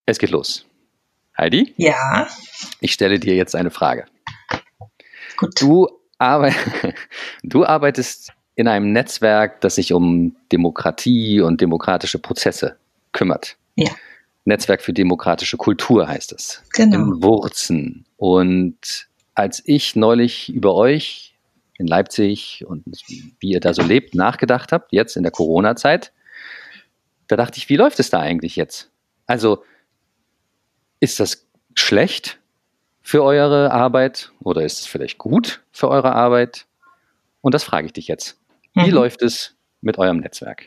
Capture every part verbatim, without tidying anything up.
Es geht los. Heidi? Ja. Ich stelle dir jetzt eine Frage. Gut. Du, arbe- du arbeitest in einem Netzwerk, das sich um Demokratie und demokratische Prozesse kümmert. Ja. Netzwerk für demokratische Kultur heißt es. Genau. In Wurzen. Und als ich neulich über euch in Leipzig und wie ihr da so lebt, nachgedacht habt, jetzt in der Corona-Zeit, da dachte ich, wie läuft es da eigentlich jetzt? Also, ist das schlecht für eure Arbeit oder ist es vielleicht gut für eure Arbeit? Und das frage ich dich jetzt. Wie Mhm. läuft es mit eurem Netzwerk?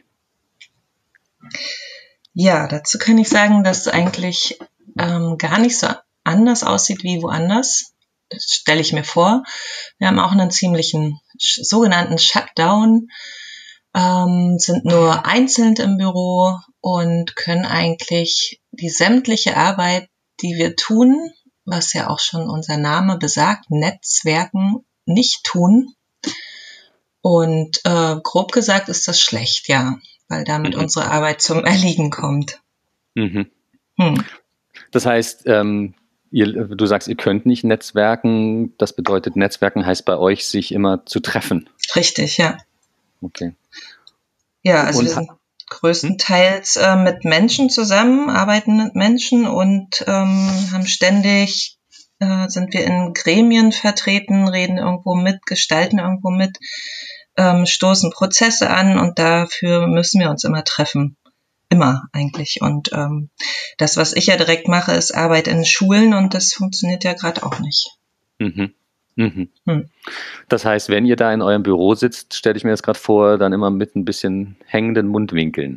Ja, dazu kann ich sagen, dass es eigentlich ähm, gar nicht so anders aussieht wie woanders. Das stelle ich mir vor. Wir haben auch einen ziemlichen sch- sogenannten Shutdown, ähm, sind nur einzeln im Büro und können eigentlich die sämtliche Arbeit, die wir tun, was ja auch schon unser Name besagt, Netzwerken, nicht tun. Und äh, grob gesagt ist das schlecht, ja, weil damit Mhm. unsere Arbeit zum Erliegen kommt. Mhm. Hm. Das heißt, ähm, ihr, du sagst, ihr könnt nicht netzwerken. Das bedeutet, Netzwerken heißt bei euch, sich immer zu treffen. Richtig, ja. Okay. Ja, also Und wir sind ha- größtenteils äh, mit Menschen zusammen, arbeiten mit Menschen und ähm, haben ständig, äh, sind wir in Gremien vertreten, reden irgendwo mit, gestalten irgendwo mit, ähm, stoßen Prozesse an und dafür müssen wir uns immer treffen. Immer eigentlich. Und ähm, das, was ich ja direkt mache, ist Arbeit in Schulen und das funktioniert ja gerade auch nicht. Mhm. Mhm. Hm. Das heißt, wenn ihr da in eurem Büro sitzt, stelle ich mir das gerade vor, dann immer mit ein bisschen hängenden Mundwinkeln.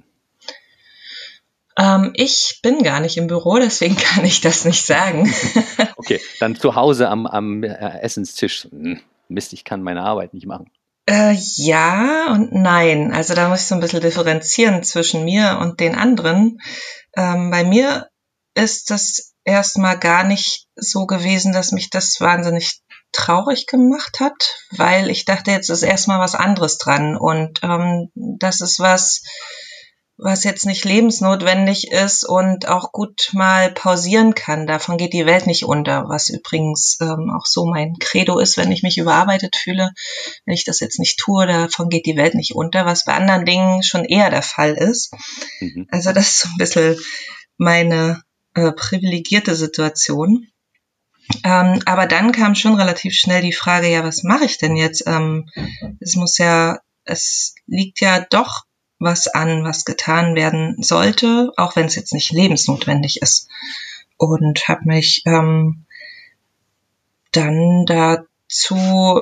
Ähm, ich bin gar nicht im Büro, deswegen kann ich das nicht sagen. Okay, dann zu Hause am, am äh, Essenstisch. Hm, Mist, ich kann meine Arbeit nicht machen. Äh, ja und nein. Also da muss ich so ein bisschen differenzieren zwischen mir und den anderen. Ähm, bei mir ist das erstmal gar nicht so gewesen, dass mich das wahnsinnig traurig gemacht hat, weil ich dachte, jetzt ist erstmal was anderes dran. Und ähm, das ist was, was jetzt nicht lebensnotwendig ist und auch gut mal pausieren kann. Davon geht die Welt nicht unter, was übrigens ähm, auch so mein Credo ist, wenn ich mich überarbeitet fühle. Wenn ich das jetzt nicht tue, davon geht die Welt nicht unter, was bei anderen Dingen schon eher der Fall ist. Mhm. Also das ist so ein bisschen meine äh, privilegierte Situation. Ähm, aber dann kam schon relativ schnell die Frage, ja, was mache ich denn jetzt? Ähm, es muss ja, es liegt ja doch was an, was getan werden sollte, auch wenn es jetzt nicht lebensnotwendig ist. Und habe mich ähm, dann dazu,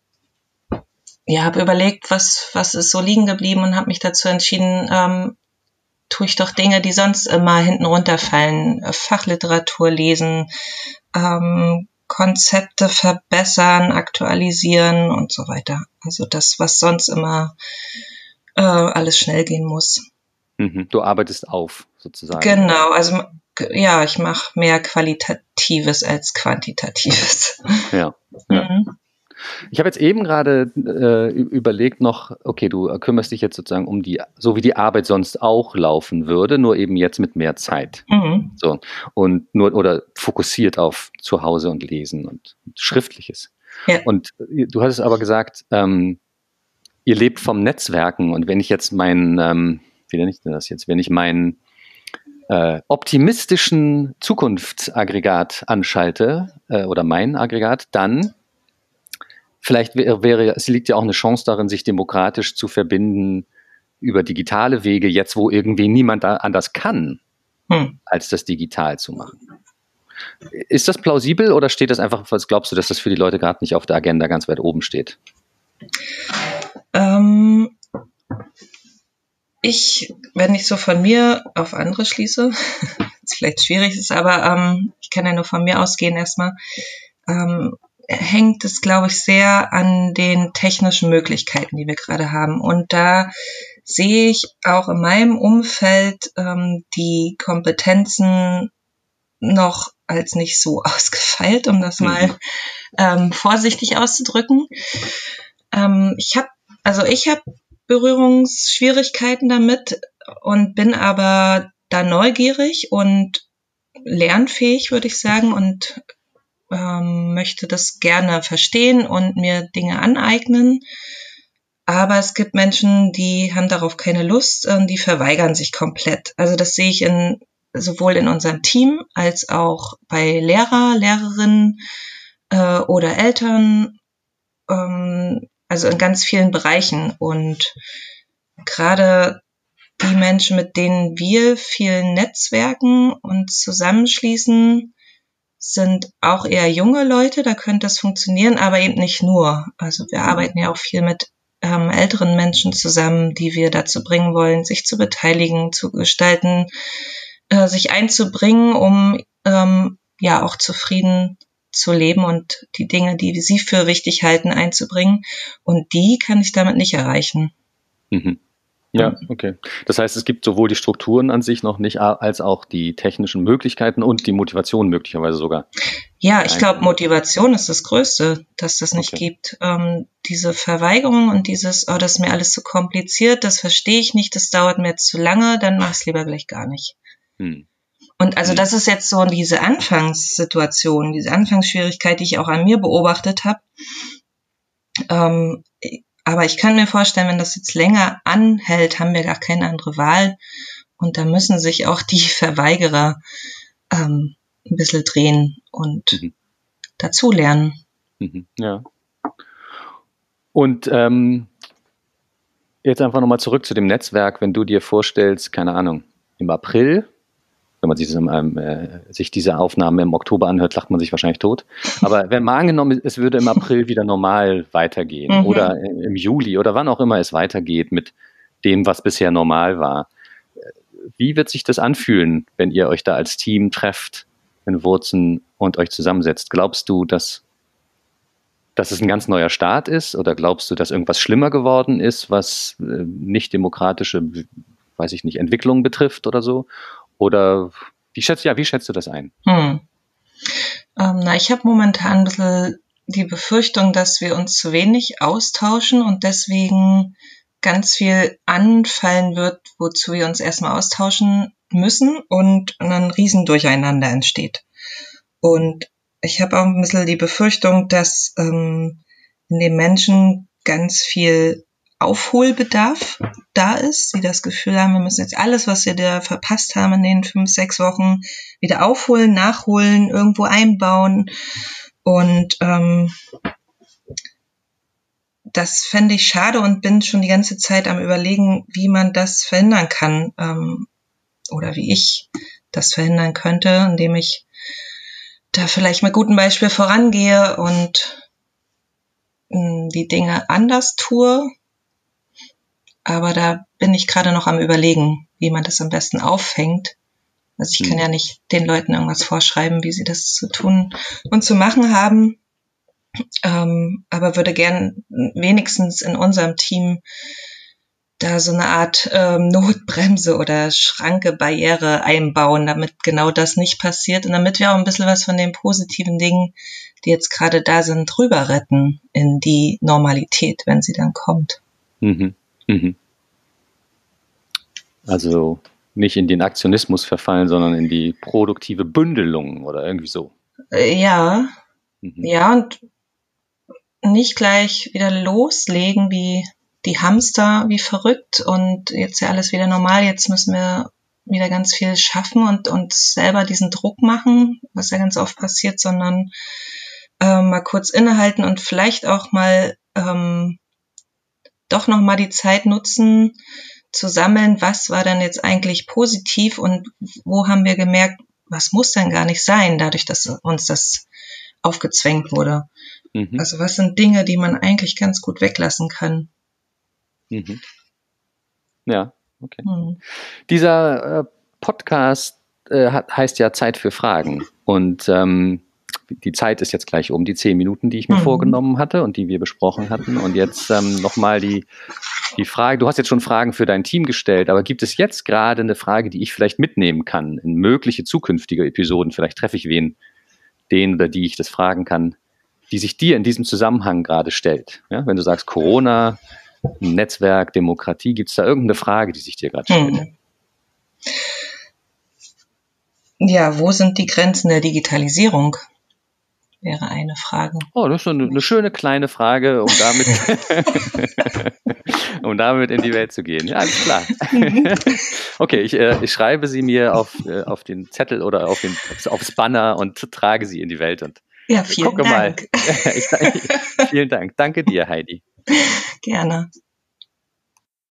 ja, habe überlegt, was was ist so liegen geblieben und habe mich dazu entschieden, ähm, tue ich doch Dinge, die sonst immer hinten runterfallen, Fachliteratur lesen, ähm, Konzepte verbessern, aktualisieren und so weiter. Also das, was sonst immer äh, alles schnell gehen muss. Mhm. Du arbeitest auf, sozusagen. Genau, also ja, ich mache mehr Qualitatives als Quantitatives. Ja, ja. Mhm. Ich habe jetzt eben gerade äh, ü- überlegt noch, okay, du kümmerst dich jetzt sozusagen um die, so wie die Arbeit sonst auch laufen würde, nur eben jetzt mit mehr Zeit. Mhm. So. Und nur, oder fokussiert auf Zuhause und Lesen und Schriftliches. Ja. Und äh, du hattest aber gesagt, ähm, ihr lebt vom Netzwerken und wenn ich jetzt meinen, ähm, wie nenne ich denn das jetzt, wenn ich meinen äh, optimistischen Zukunftsaggregat anschalte äh, oder mein Aggregat, dann vielleicht wäre, wäre, es liegt ja auch eine Chance darin, sich demokratisch zu verbinden über digitale Wege, jetzt wo irgendwie niemand da anders kann, Hm. als das digital zu machen. Ist das plausibel oder steht das einfach, was glaubst du, dass das für die Leute gerade nicht auf der Agenda ganz weit oben steht? Ähm, ich, wenn ich so von mir auf andere schließe, was vielleicht schwierig ist, aber ähm, ich kann ja nur von mir ausgehen erstmal, ähm, hängt es, glaube ich, sehr an den technischen Möglichkeiten, die wir gerade haben. Und da sehe ich auch in meinem Umfeld ähm, die Kompetenzen noch als nicht so ausgefeilt, um das mal Mhm. ähm, vorsichtig auszudrücken. Ähm, ich habe, also ich habe Berührungsschwierigkeiten damit und bin aber da neugierig und lernfähig, würde ich sagen, und ähm, möchte das gerne verstehen und mir Dinge aneignen. Aber es gibt Menschen, die haben darauf keine Lust und die verweigern sich komplett. Also das sehe ich in, sowohl in unserem Team als auch bei Lehrer, Lehrerinnen äh, oder Eltern, ähm, also in ganz vielen Bereichen. Und gerade die Menschen, mit denen wir viel netzwerken und zusammenschließen, sind auch eher junge Leute, da könnte es funktionieren, aber eben nicht nur. Also wir arbeiten ja auch viel mit ähm, älteren Menschen zusammen, die wir dazu bringen wollen, sich zu beteiligen, zu gestalten, äh, sich einzubringen, um ähm, ja auch zufrieden zu leben und die Dinge, die sie für wichtig halten, einzubringen. Und die kann ich damit nicht erreichen. Mhm. Ja, okay. Das heißt, es gibt sowohl die Strukturen an sich noch nicht, als auch die technischen Möglichkeiten und die Motivation möglicherweise sogar. Ja, ich glaube, Motivation ist das Größte, dass das nicht okay. gibt. Ähm, diese Verweigerung und dieses, oh, das ist mir alles zu kompliziert, das verstehe ich nicht, das dauert mir jetzt zu lange, dann mach ich es lieber gleich gar nicht. Hm. Und also hm. das ist jetzt so diese Anfangssituation, diese Anfangsschwierigkeit, die ich auch an mir beobachtet habe. Ähm, Aber ich kann mir vorstellen, wenn das jetzt länger anhält, haben wir gar keine andere Wahl. Und da müssen sich auch die Verweigerer ähm, ein bisschen drehen und mhm. dazulernen. Mhm. Ja. Und ähm, jetzt einfach nochmal zurück zu dem Netzwerk, wenn du dir vorstellst, keine Ahnung, im April, wenn man sich, das, ähm, äh, sich diese Aufnahmen im Oktober anhört, lacht man sich wahrscheinlich tot. Aber wenn mal angenommen, es würde im April wieder normal weitergehen mhm. oder im Juli oder wann auch immer es weitergeht mit dem, was bisher normal war. Wie wird sich das anfühlen, wenn ihr euch da als Team trefft in Wurzen und euch zusammensetzt? Glaubst du, dass, dass es ein ganz neuer Start ist oder glaubst du, dass irgendwas schlimmer geworden ist, was äh, nicht demokratische, weiß ich nicht, Entwicklungen betrifft oder so? Oder wie schätzt, ja, wie schätzt du das ein? Hm. Ähm, na, ich habe momentan ein bisschen die Befürchtung, dass wir uns zu wenig austauschen und deswegen ganz viel anfallen wird, wozu wir uns erstmal austauschen müssen und ein Riesendurcheinander entsteht. Und ich habe auch ein bisschen die Befürchtung, dass ähm, in den Menschen ganz viel Aufholbedarf da ist, sie das Gefühl haben, wir müssen jetzt alles, was wir da verpasst haben in den fünf, sechs Wochen, wieder aufholen, nachholen, irgendwo einbauen. Und ähm, das fände ich schade und bin schon die ganze Zeit am Überlegen, wie man das verhindern kann ähm, oder wie ich das verhindern könnte, indem ich da vielleicht mit gutem Beispiel vorangehe und mh, die Dinge anders tue. Aber da bin ich gerade noch am Überlegen, wie man das am besten auffängt. Also ich kann ja nicht den Leuten irgendwas vorschreiben, wie sie das zu tun und zu machen haben. Ähm, aber würde gern wenigstens in unserem Team da so eine Art ähm, Notbremse oder Schranke, Barriere einbauen, damit genau das nicht passiert und damit wir auch ein bisschen was von den positiven Dingen, die jetzt gerade da sind, rüber retten in die Normalität, wenn sie dann kommt. Mhm. Mhm. Also nicht in den Aktionismus verfallen, sondern in die produktive Bündelung oder irgendwie so. Äh, ja, mhm. ja und nicht gleich wieder loslegen wie die Hamster, wie verrückt und jetzt ja alles wieder normal, jetzt müssen wir wieder ganz viel schaffen und uns selber diesen Druck machen, was ja ganz oft passiert, sondern äh, mal kurz innehalten und vielleicht auch mal ähm, doch nochmal die Zeit nutzen, zu sammeln, was war dann jetzt eigentlich positiv und wo haben wir gemerkt, was muss denn gar nicht sein, dadurch, dass uns das aufgezwängt wurde. Mhm. Also was sind Dinge, die man eigentlich ganz gut weglassen kann. Mhm. Ja, okay. Mhm. Dieser äh, Podcast äh, hat, heißt ja Zeit für Fragen und ähm, die Zeit ist jetzt gleich um, die zehn Minuten, die ich mir mhm. vorgenommen hatte und die wir besprochen hatten. Und jetzt ähm, nochmal die, die Frage, du hast jetzt schon Fragen für dein Team gestellt, aber gibt es jetzt gerade eine Frage, die ich vielleicht mitnehmen kann in mögliche zukünftige Episoden? Vielleicht treffe ich wen, den oder die ich das fragen kann, die sich dir in diesem Zusammenhang gerade stellt. Ja, wenn du sagst Corona, Netzwerk, Demokratie, gibt es da irgendeine Frage, die sich dir gerade stellt? Mhm. ja, wo sind die Grenzen der Digitalisierung? Wäre eine Frage. Oh, das ist eine, eine schöne kleine Frage, um damit, um damit in die Welt zu gehen. Ja, alles klar. Okay, ich, äh, ich schreibe sie mir auf, äh, auf den Zettel oder auf den, aufs Banner und trage sie in die Welt. Und ja, vielen gucke Dank. Mal. Ich, ich, vielen Dank. Danke dir, Heidi. Gerne.